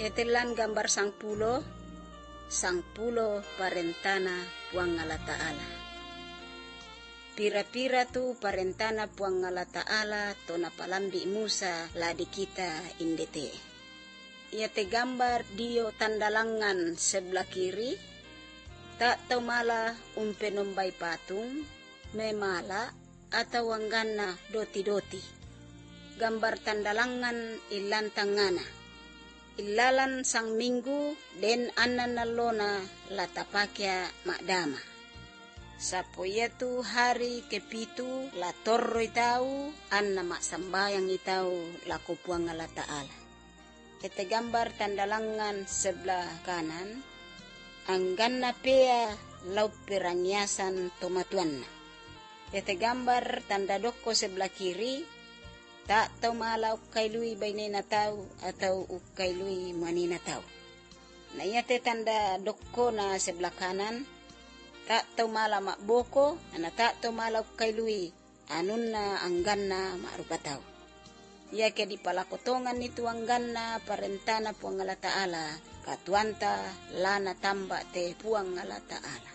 Etelan gambar sangpulo parentana Puang Allah Ta'ala. Pira-pira tu parentana Puang Allah Ta'ala to napalambi Musa ladi kita indete. Ia te gambar dio tandalangan sebelah kiri, tak tau mala umpenombai patung, memala atau wanggana doti-doti. Gambar tandalangan ilan tangana. Ilalan sang minggu den anan nalona latapakya makdama. Sapo tu hari kepitu la torro itau anna maksambayang itau laku Puang Allah Ta'ala. Ete gambar tandalangan sebelah kanan, angganna pea lau perangiasan tomatuanna. Ete gambar tanda doko sebelah kiri, tak tau mala ukailui bainena tau atau ukailui manina tau. Nah ia te tanda doko na sebelah kanan, tak tau mala makboko, ana tak tau mala ukailui anunna angganna makrupa tau. Ia ke di palakotongan itu angganna parentana Puang Allah Ta'ala, katuanta lana tambak te Puang Allah Ta'ala.